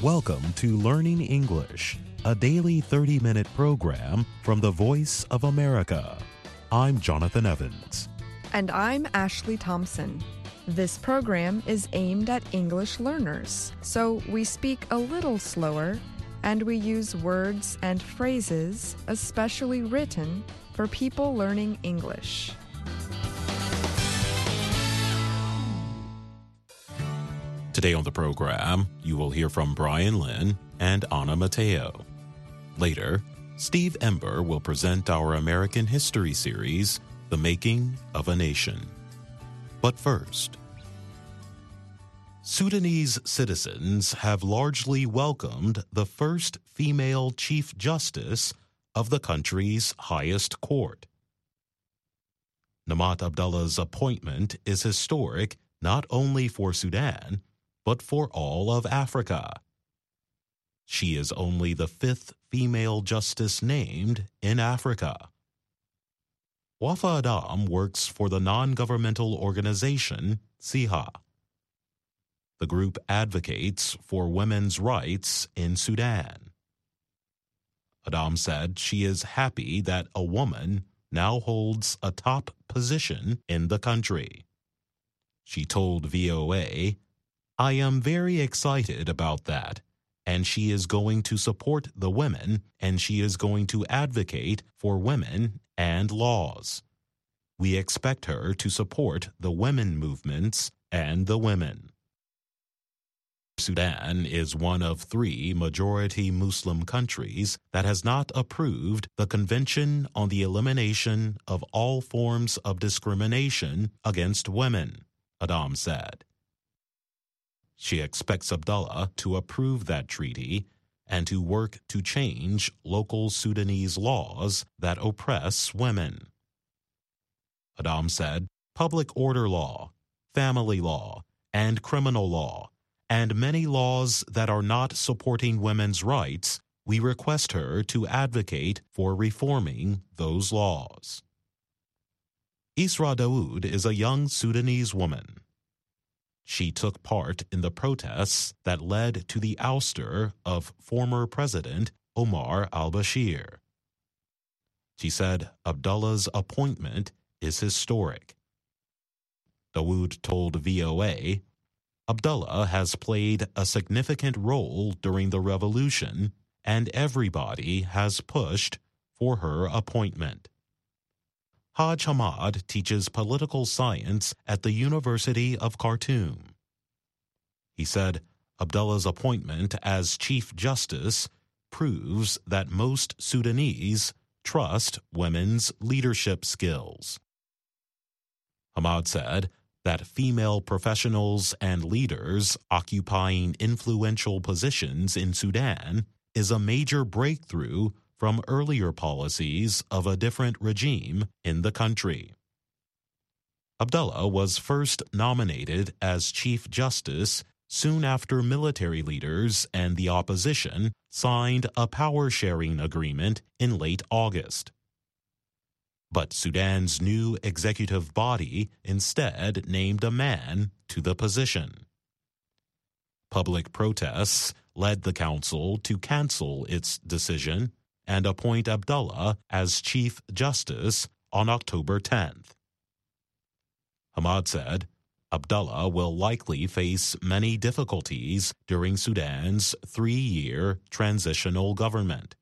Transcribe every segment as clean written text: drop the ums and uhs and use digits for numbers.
Welcome to Learning English, a daily 30-minute program from the Voice of America. I'm Jonathan Evans. And I'm Ashley Thompson. This program is aimed at English learners, so we speak a little slower and we use words and phrases especially written for people learning English. Today on the program, you will hear from Brian Lynn and Anna Mateo. Later, Steve Ember will present our American history series, The Making of a Nation. But first, Sudanese citizens have largely welcomed the first female Chief Justice of the country's highest court. Namat Abdullah's appointment is historic not only for Sudan, but for all of Africa. She is only the fifth female justice named in Africa. Wafa Adam works for the non-governmental organization SIHA. The group advocates for women's rights in Sudan. Adam said she is happy that a woman now holds a top position in the country. She told VOA, "I am very excited about that, and she is going to support the women, and she is going to advocate for women and laws. We expect her to support the women movements and the women." Sudan is one of 3 majority Muslim countries that has not approved the Convention on the Elimination of All Forms of Discrimination Against Women, Adam said. She expects Abdullah to approve that treaty and to work to change local Sudanese laws that oppress women. Adam said public order law, family law, and criminal law, and many laws that are not supporting women's rights, we request her to advocate for reforming those laws. Isra Dawood is a young Sudanese woman. She took part in the protests that led to the ouster of former President Omar al-Bashir. She said Abdullah's appointment is historic. Dawood told VOA, "Abdullah has played a significant role during the revolution, and everybody has pushed for her appointment." Haj Hamad teaches political science at the University of Khartoum. He said Abdullah's appointment as Chief Justice proves that most Sudanese trust women's leadership skills. Hamad said that female professionals and leaders occupying influential positions in Sudan is a major breakthrough from earlier policies of a different regime in the country. Abdullah was first nominated as Chief Justice soon after military leaders and the opposition signed a power-sharing agreement in late August. But Sudan's new executive body instead named a man to the position. Public protests led the council to cancel its decision and appoint Abdullah as Chief Justice on October 10th. Hamad said Abdullah will likely face many difficulties during Sudan's 3-year transitional government.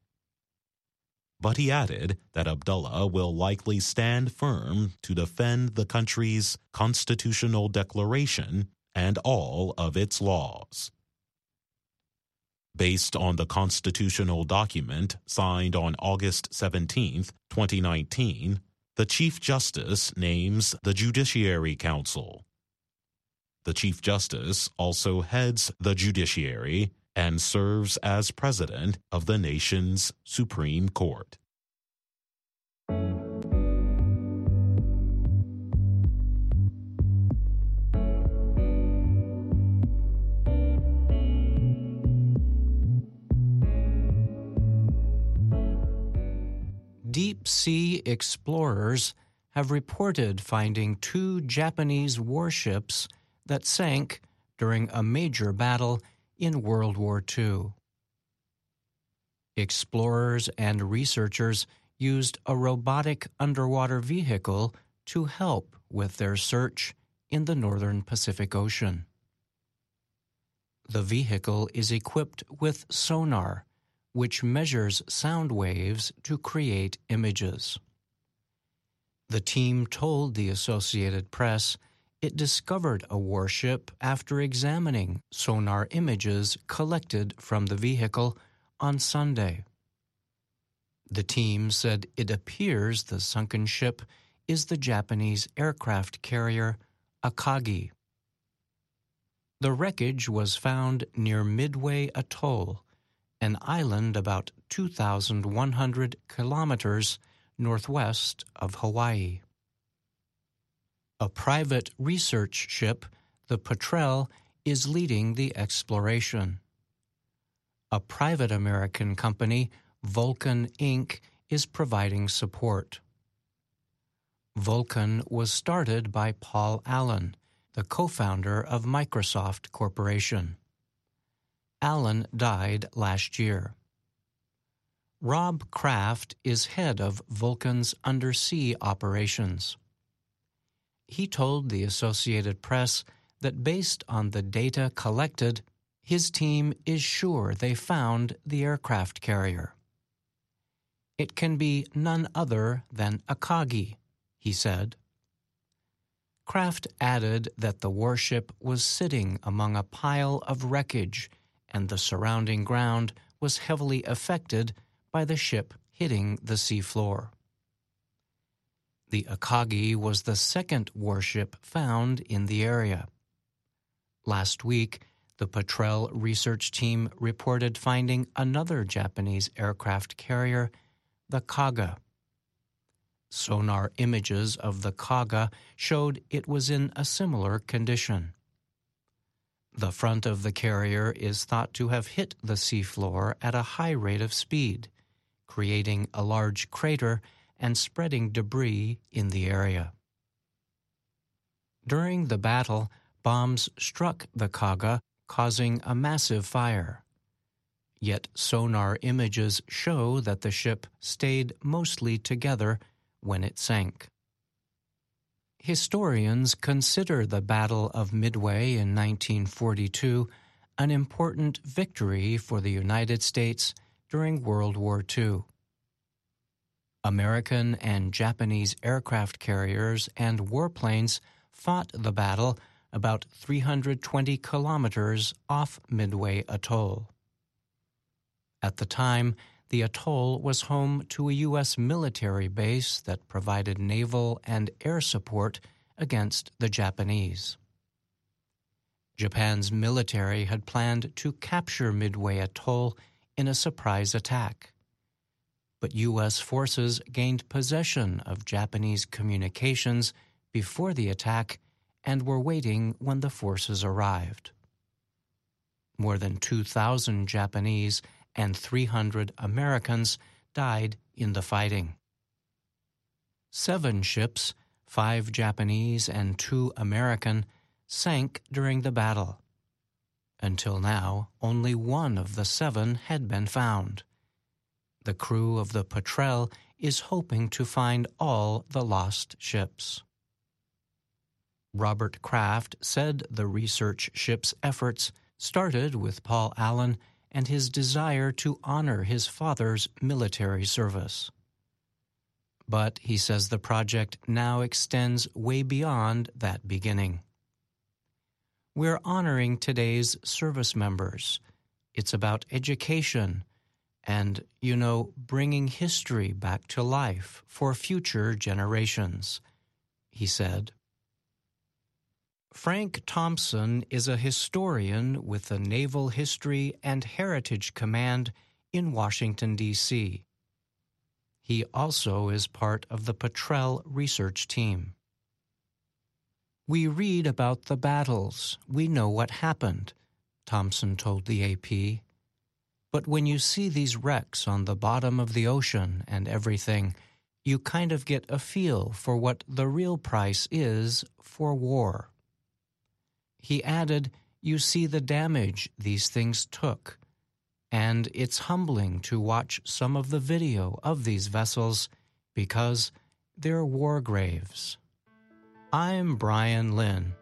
But he added that Abdullah will likely stand firm to defend the country's constitutional declaration and all of its laws. Based on the constitutional document signed on August 17, 2019, the Chief Justice names the Judiciary Council. The Chief Justice also heads the judiciary and serves as president of the nation's Supreme Court. Deep-sea explorers have reported finding 2 Japanese warships that sank during a major battle in World War II. Explorers and researchers used a robotic underwater vehicle to help with their search in the northern Pacific Ocean. The vehicle is equipped with sonar, which measures sound waves to create images. The team told the Associated Press it discovered a warship after examining sonar images collected from the vehicle on Sunday. The team said it appears the sunken ship is the Japanese aircraft carrier Akagi. The wreckage was found near Midway Atoll, an island about 2,100 kilometers northwest of Hawaii. A private research ship, the Petrel, is leading the exploration. A private American company, Vulcan Inc., is providing support. Vulcan was started by Paul Allen, the co-founder of Microsoft Corporation. Allen died last year. Rob Kraft is head of Vulcan's undersea operations. He told the Associated Press that based on the data collected, his team is sure they found the aircraft carrier. It can be none other than Akagi, he said. Kraft added that the warship was sitting among a pile of wreckage and the surrounding ground was heavily affected by the ship hitting the seafloor. The Akagi was the second warship found in the area. Last week, the Petrel research team reported finding another Japanese aircraft carrier, the Kaga. Sonar images of the Kaga showed it was in a similar condition. The front of the carrier is thought to have hit the seafloor at a high rate of speed, creating a large crater and spreading debris in the area. During the battle, bombs struck the Kaga, causing a massive fire. Yet sonar images show that the ship stayed mostly together when it sank. Historians consider the Battle of Midway in 1942 an important victory for the United States during World War II. American and Japanese aircraft carriers and warplanes fought the battle about 320 kilometers off Midway Atoll. At the time, the atoll was home to a U.S. military base that provided naval and air support against the Japanese. Japan's military had planned to capture Midway Atoll in a surprise attack. But U.S. forces gained possession of Japanese communications before the attack and were waiting when the forces arrived. More than 2,000 Japanese and 300 Americans died in the fighting. 7 ships, 5 Japanese and 2 American, sank during the battle. Until now, only 1 of the 7 had been found. The crew of the Petrel is hoping to find all the lost ships. Robert Kraft said the research ship's efforts started with Paul Allen and his desire to honor his father's military service. But he says the project now extends way beyond that beginning. We're honoring today's service members. It's about education and, bringing history back to life for future generations, he said. Frank Thompson is a historian with the Naval History and Heritage Command in Washington, D.C. He also is part of the Petrel research team. We read about the battles. We know what happened, Thompson told the AP. But when you see these wrecks on the bottom of the ocean and everything, you kind of get a feel for what the real price is for war. He added, you see the damage these things took, and it's humbling to watch some of the video of these vessels because they're war graves. I'm Brian Lynn.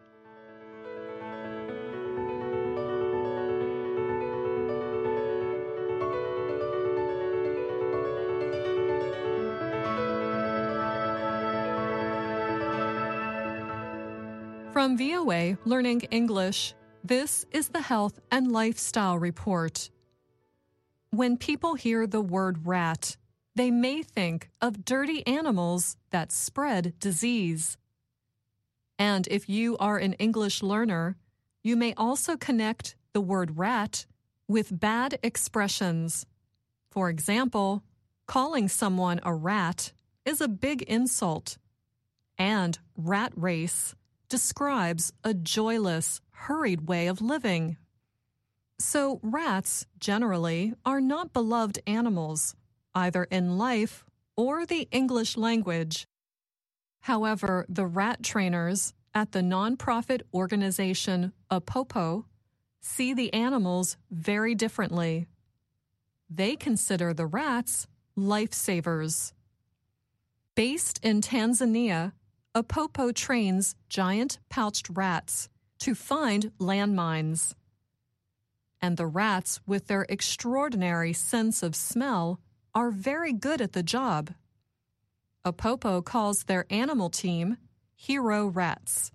From VOA Learning English, this is the Health and Lifestyle Report. When people hear the word rat, they may think of dirty animals that spread disease. And if you are an English learner, you may also connect the word rat with bad expressions. For example, calling someone a rat is a big insult, and rat race describes a joyless, hurried way of living. So rats, generally, are not beloved animals, either in life or the English language. However, the rat trainers at the nonprofit organization Apopo see the animals very differently. They consider the rats lifesavers. Based in Tanzania, Apopo trains giant pouched rats to find landmines. And the rats, with their extraordinary sense of smell, are very good at the job. Apopo calls their animal team Hero Rats.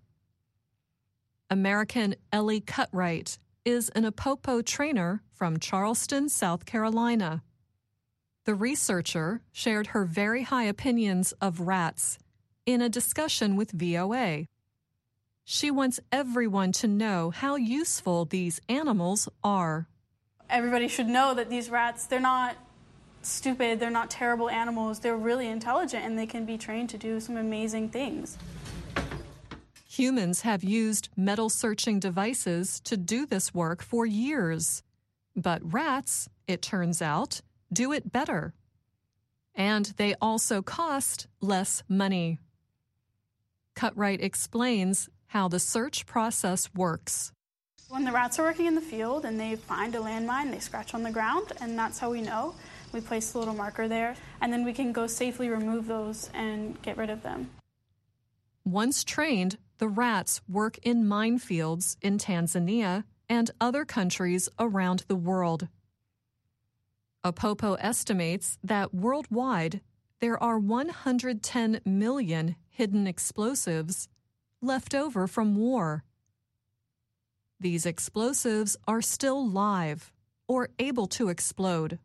American Ellie Cutright is an Apopo trainer from Charleston, South Carolina. The researcher shared her very high opinions of rats in a discussion with VOA. She wants everyone to know how useful these animals are. Everybody should know that these rats, they're not stupid, they're not terrible animals, they're really intelligent and they can be trained to do some amazing things. Humans have used metal searching devices to do this work for years. But rats, it turns out, do it better. And they also cost less money. Cutright explains how the search process works. When the rats are working in the field and they find a landmine, they scratch on the ground, and that's how we know. We place a little marker there, and then we can go safely remove those and get rid of them. Once trained, the rats work in minefields in Tanzania and other countries around the world. Apopo estimates that worldwide there are 110 million hidden explosives left over from war. These explosives are still live or able to explode.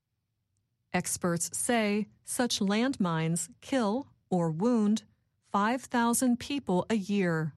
Experts say such landmines kill or wound 5,000 people a year.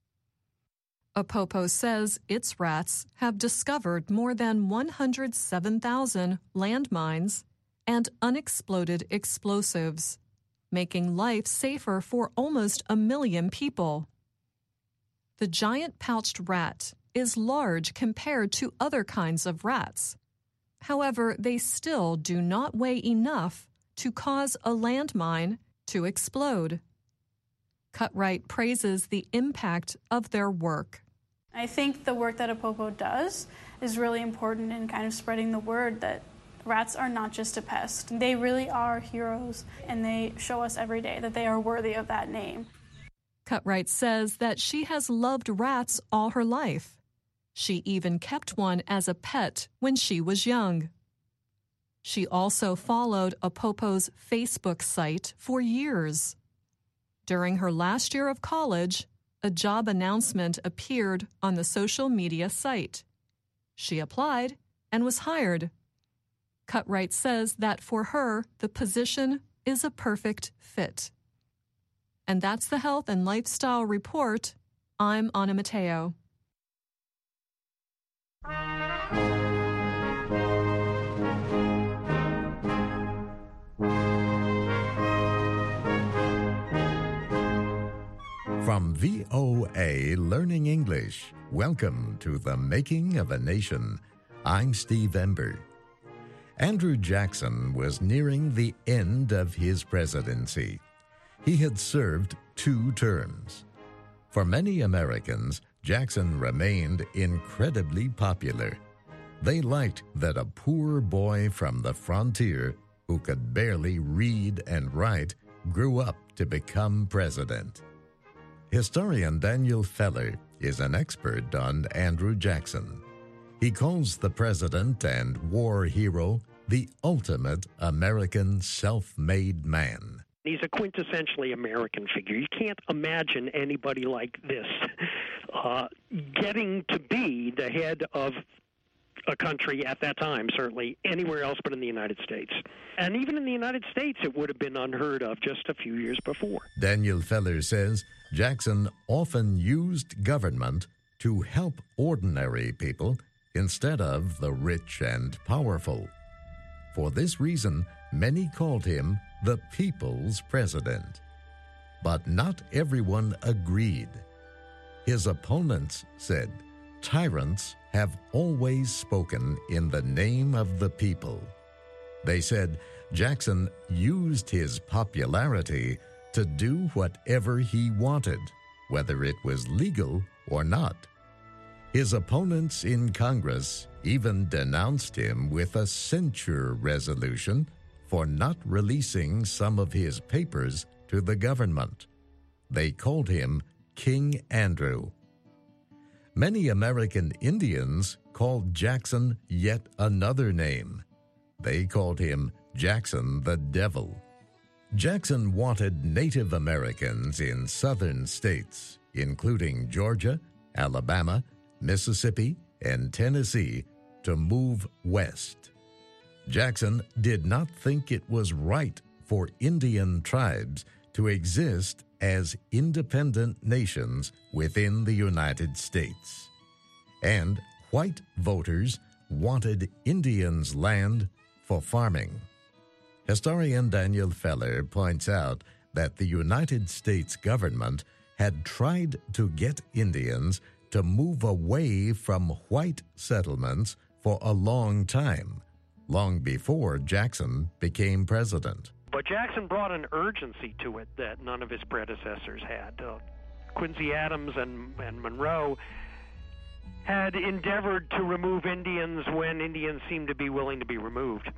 Apopo says its rats have discovered more than 107,000 landmines and unexploded explosives, making life safer for almost 1 million people. The giant pouched rat is large compared to other kinds of rats. However, they still do not weigh enough to cause a landmine to explode. Cutright praises the impact of their work. I think the work that Apopo does is really important in kind of spreading the word that rats are not just a pest. They really are heroes, and they show us every day that they are worthy of that name. Cutright says that she has loved rats all her life. She even kept one as a pet when she was young. She also followed Apopo's Facebook site for years. During her last year of college, a job announcement appeared on the social media site. She applied and was hired. Cutright says that for her, the position is a perfect fit. And that's the Health and Lifestyle Report. I'm Anna Mateo. From VOA Learning English, welcome to The Making of a Nation. I'm Steve Ember. Andrew Jackson was nearing the end of his presidency. He had served 2 terms. For many Americans, Jackson remained incredibly popular. They liked that a poor boy from the frontier who could barely read and write grew up to become president. Historian Daniel Feller is an expert on Andrew Jackson. He calls the president and war hero the ultimate American self-made man. He's a quintessentially American figure. You can't imagine anybody like this getting to be the head of a country at that time, certainly anywhere else but in the United States. And even in the United States, it would have been unheard of just a few years before. Daniel Feller says Jackson often used government to help ordinary people instead of the rich and powerful. For this reason, many called him the people's president. But not everyone agreed. His opponents said, "Tyrants have always spoken in the name of the people." They said Jackson used his popularity to do whatever he wanted, whether it was legal or not. His opponents in Congress even denounced him with a censure resolution for not releasing some of his papers to the government. They called him King Andrew. Many American Indians called Jackson yet another name. They called him Jackson the Devil. Jackson wanted Native Americans in southern states, including Georgia, Alabama, Mississippi, and Tennessee, to move west. Jackson did not think it was right for Indian tribes to exist as independent nations within the United States. And white voters wanted Indians' land for farming. Historian Daniel Feller points out that the United States government had tried to get Indians to move away from white settlements for a long time, long before Jackson became president. But Jackson brought an urgency to it that none of his predecessors had. Quincy Adams and Monroe had endeavored to remove Indians when Indians seemed to be willing to be removed.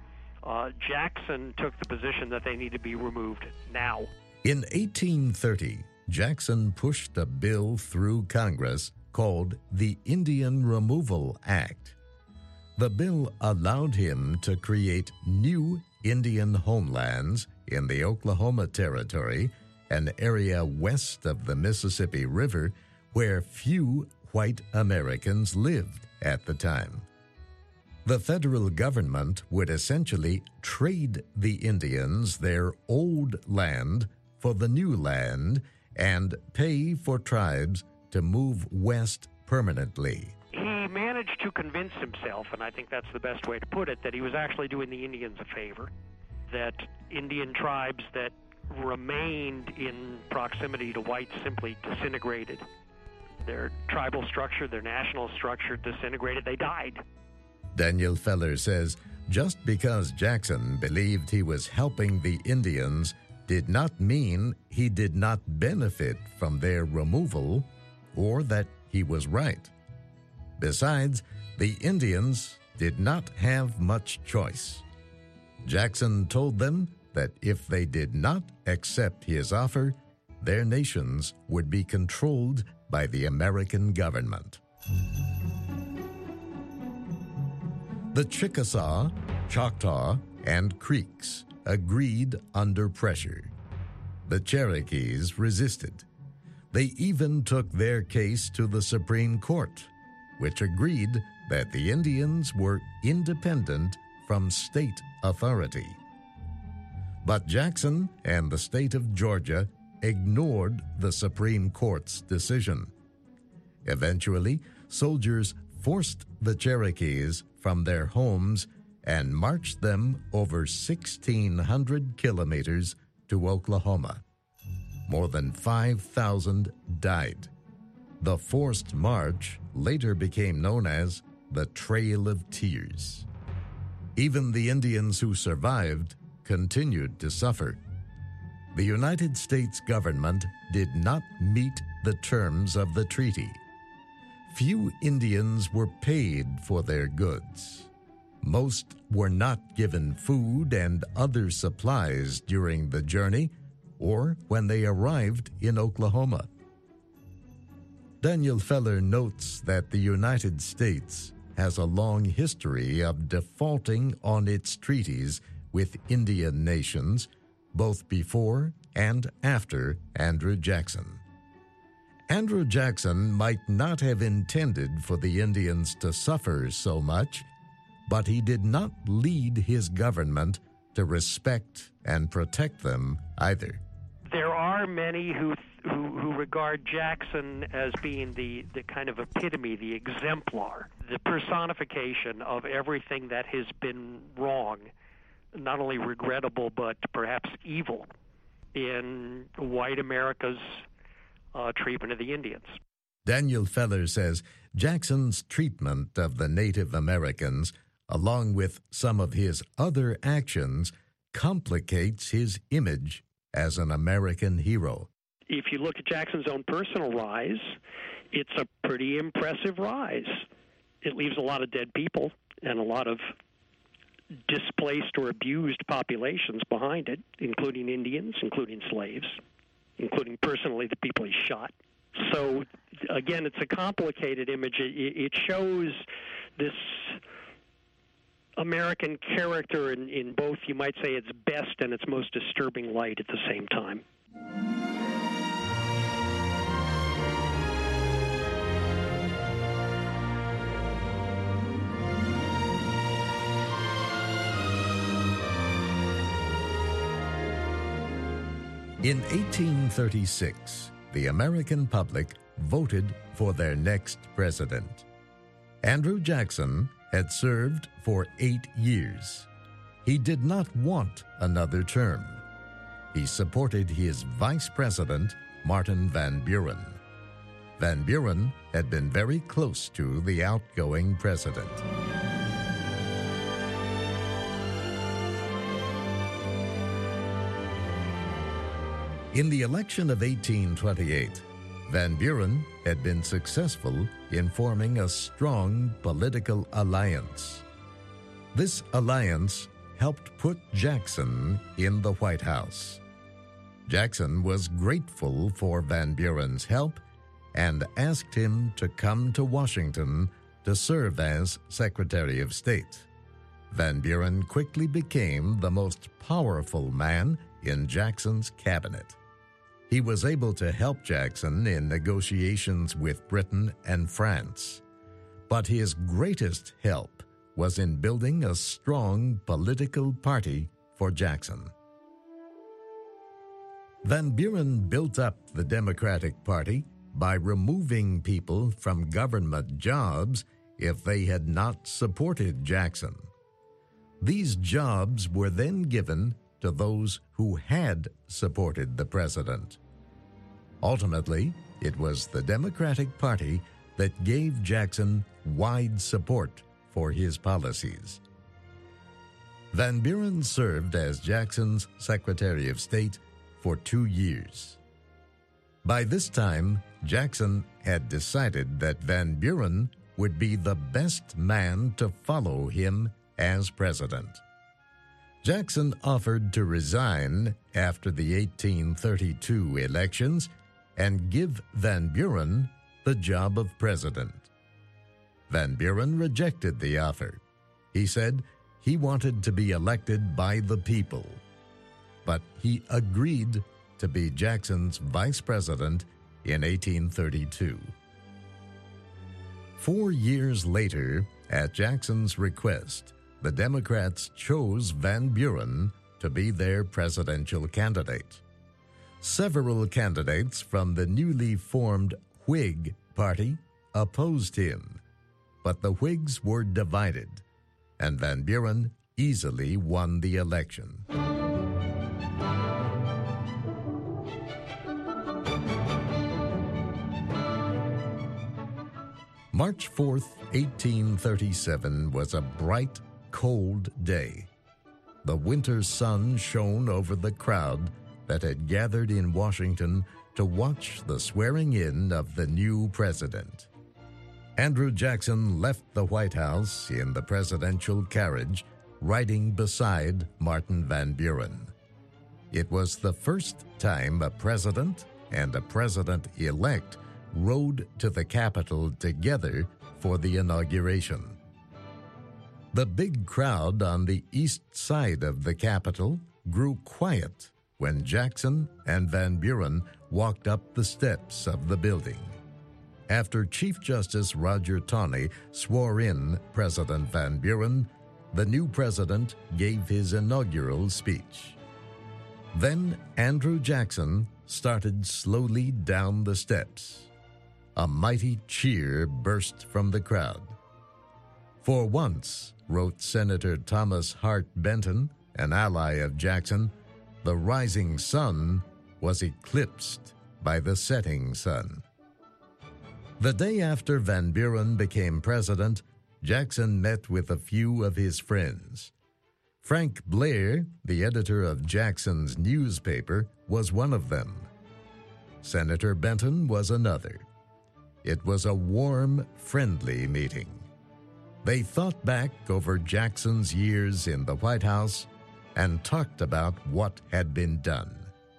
Jackson took the position that they need to be removed now. In 1830, Jackson pushed a bill through Congress called the Indian Removal Act. The bill allowed him to create new Indian homelands in the Oklahoma Territory, an area west of the Mississippi River where few white Americans lived at the time. The federal government would essentially trade the Indians their old land for the new land and pay for tribes to move west permanently. He managed to convince himself, and I think that's the best way to put it, that he was actually doing the Indians a favor, that Indian tribes that remained in proximity to whites simply disintegrated. Their tribal structure, their national structure disintegrated. They died. Daniel Feller says just because Jackson believed he was helping the Indians did not mean he did not benefit from their removal or that he was right. Besides, the Indians did not have much choice. Jackson told them that if they did not accept his offer, their nations would be controlled by the American government. The Chickasaw, Choctaw, and Creeks agreed under pressure. The Cherokees resisted. They even took their case to the Supreme Court, which agreed that the Indians were independent from state authority. But Jackson and the state of Georgia ignored the Supreme Court's decision. Eventually, soldiers forced the Cherokees from their homes and marched them over 1,600 kilometers to Oklahoma. More than 5,000 died. The forced march later became known as the Trail of Tears. Even the Indians who survived continued to suffer. The United States government did not meet the terms of the treaty. few Indians were paid for their goods. Most were not given food and other supplies during the journey or when they arrived in Oklahoma. Daniel Feller notes that the United States has a long history of defaulting on its treaties with Indian nations, both before and after Andrew Jackson. Andrew Jackson might not have intended for the Indians to suffer so much, but he did not lead his government to respect and protect them either. There are many who regard Jackson as being the kind of epitome, the exemplar, the personification of everything that has been wrong, not only regrettable but perhaps evil in white America's treatment of the Indians. Daniel Feller says Jackson's treatment of the Native Americans, along with some of his other actions, complicates his image as an American hero. If you look at Jackson's own personal rise, it's a pretty impressive rise. It leaves a lot of dead people and a lot of displaced or abused populations behind it, including Indians, including slaves, including personally the people he shot. So, again, it's a complicated image. It shows this American character in both, you might say, its best and its most disturbing light at the same time. In 1836, the American public voted for their next president. Andrew Jackson had served for 8 years. He did not want another term. He supported his vice president, Martin Van Buren. Van Buren had been very close to the outgoing president. In the election of 1828, Van Buren had been successful in forming a strong political alliance. This alliance helped put Jackson in the White House. Jackson was grateful for Van Buren's help and asked him to come to Washington to serve as Secretary of State. Van Buren quickly became the most powerful man in Jackson's cabinet. He was able to help Jackson in negotiations with Britain and France, but his greatest help was in building a strong political party for Jackson. Van Buren built up the Democratic Party by removing people from government jobs if they had not supported Jackson. These jobs were then given to those who had supported the president. Ultimately, it was the Democratic Party that gave Jackson wide support for his policies. Van Buren served as Jackson's Secretary of State for 2 years. By this time, Jackson had decided that Van Buren would be the best man to follow him as president. Jackson offered to resign after the 1832 elections and give Van Buren the job of president. Van Buren rejected the offer. He said he wanted to be elected by the people, but he agreed to be Jackson's vice president in 1832. 4 years later, at Jackson's request, the Democrats chose Van Buren to be their presidential candidate. Several candidates from the newly formed Whig Party opposed him, but the Whigs were divided, and Van Buren easily won the election. March 4th, 1837 was a bright, cold day. The winter sun shone over the crowd that had gathered in Washington to watch the swearing in of the new president. Andrew Jackson left the White House in the presidential carriage, riding beside Martin Van Buren. It was the first time a president and a president-elect rode to the Capitol together for the inauguration. The big crowd on the east side of the Capitol grew quiet when Jackson and Van Buren walked up the steps of the building. After Chief Justice Roger Taney swore in President Van Buren, the new president gave his inaugural speech. Then Andrew Jackson started slowly down the steps. A mighty cheer burst from the crowd. For once, wrote Senator Thomas Hart Benton, an ally of Jackson, the rising sun was eclipsed by the setting sun. The day after Van Buren became president, Jackson met with a few of his friends. Frank Blair, the editor of Jackson's newspaper, was one of them. Senator Benton was another. It was a warm, friendly meeting. They thought back over Jackson's years in the White House and talked about what had been done.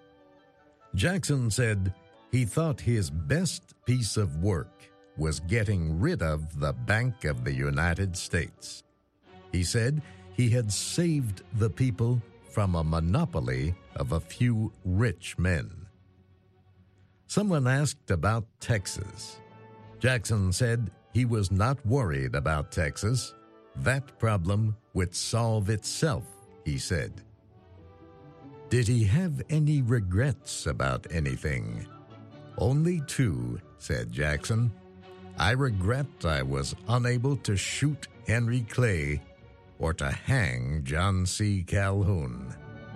Jackson said he thought his best piece of work was getting rid of the Bank of the United States. He said he had saved the people from a monopoly of a few rich men. Someone asked about Texas. Jackson said he was not worried about Texas. That problem would solve itself, he said. Did he have any regrets about anything? Only two, said Jackson. I regret I was unable to shoot Henry Clay or to hang John C. Calhoun.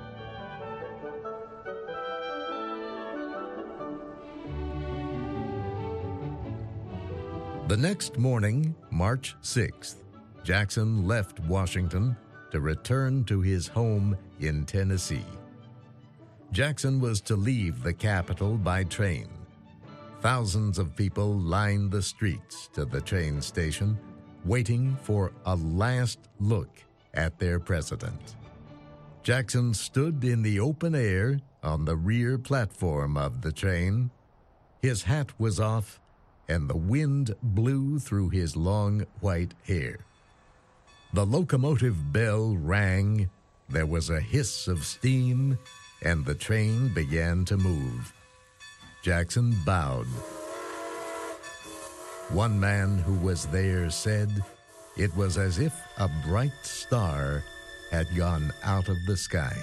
The next morning, March 6th, Jackson left Washington to return to his home in Tennessee. Jackson was to leave the capital by train. Thousands of people lined the streets to the train station, waiting for a last look at their president. Jackson stood in the open air on the rear platform of the train. His hat was off, and the wind blew through his long white hair. The locomotive bell rang, there was a hiss of steam, and the train began to move. Jackson bowed. One man who was there said it was as if a bright star had gone out of the sky.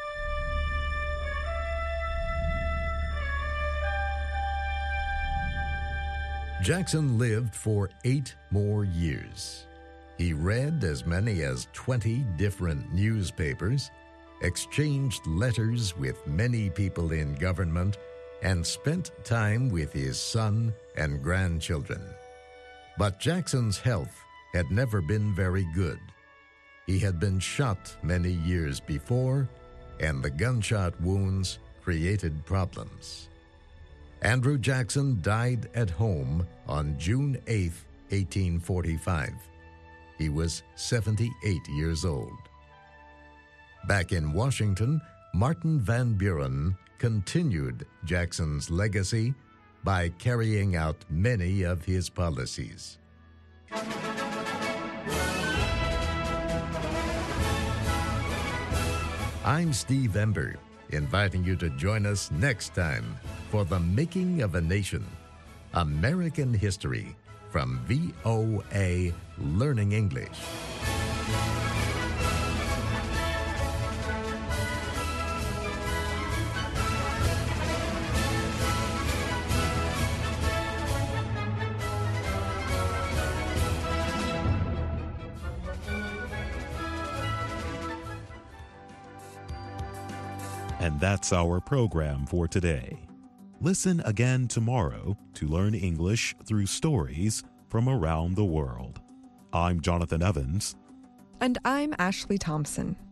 Jackson lived for 8 more years. He read as many as 20 different newspapers, exchanged letters with many people in government, and spent time with his son and grandchildren. But Jackson's health had never been very good. He had been shot many years before, and the gunshot wounds created problems. Andrew Jackson died at home on June 8, 1845. He was 78 years old. Back in Washington, Martin Van Buren continued Jackson's legacy by carrying out many of his policies. I'm Steve Ember, inviting you to join us next time for The Making of a Nation, American History from VOA Learning English. And that's our program for today. Listen again tomorrow to learn English through stories from around the world. I'm Jonathan Evans. And I'm Ashley Thompson.